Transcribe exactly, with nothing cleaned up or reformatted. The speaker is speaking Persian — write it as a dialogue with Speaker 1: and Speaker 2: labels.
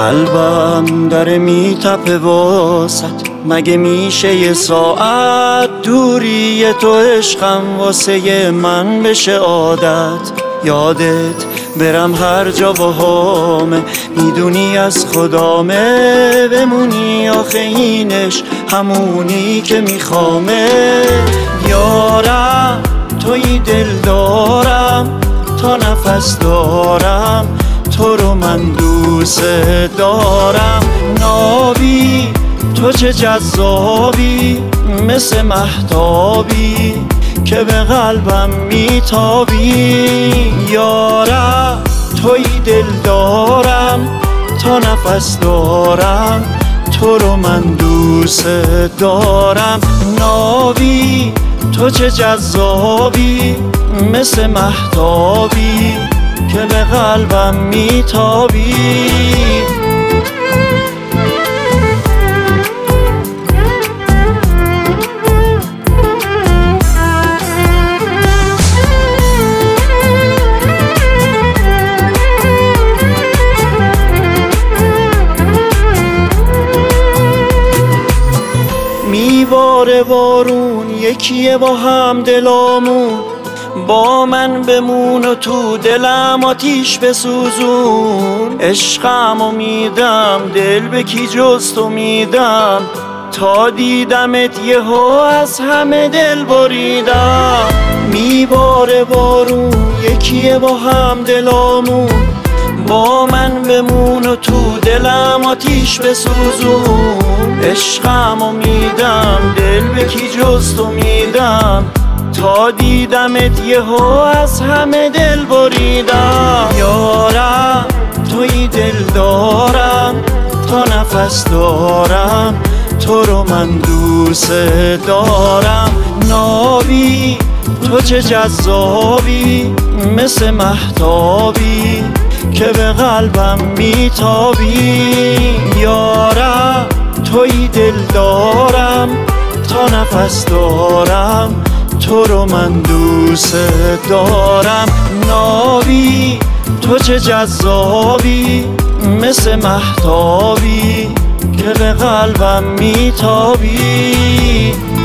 Speaker 1: قلبم داره میتپه واسط، مگه میشه یه ساعت دوری تو عشقم واسه من بشه عادت؟ یادت برم هر جا باهامه، میدونی از خدامه، بمونی آخه اینش همونی که میخوامه. یارم توی دل دارم، تا نفس دارم تو رو من دوست دارم. نابی تو چه جذابی، مثل مهتابی که به قلبم میتابی. یارم توی دل دارم، تا نفس دارم تو رو من دوست دارم. نابی تو چه جذابی، مثل مهتابی که به قلبم میتابی. میباره بارون یکیه با هم دلامون، با من بمون و تو دلم آتیش بسوزون. عشقمو میدم دل به کی جز تو میدم، تا دیدمت یهو از همه دل بریدم. میباره بارون یکیه با هم دلامون، با من بمون و تو دلم آتیش بسوزون. عشقمو میدم دل به کی جز تو میدم، تا دیدمت یهو از همه دل بریدم. یارم توی دل دارم، تا نفس دارم تو رو من دوست دارم. نابی تو چه جذابی، مثل مهتابی که به قلبم میتابی. یارم توی دل دارم، تا نفس دارم تو رو من دوست دارم. نابی تو چه جذابی، مثل مهتابی که به قلبم میتابی.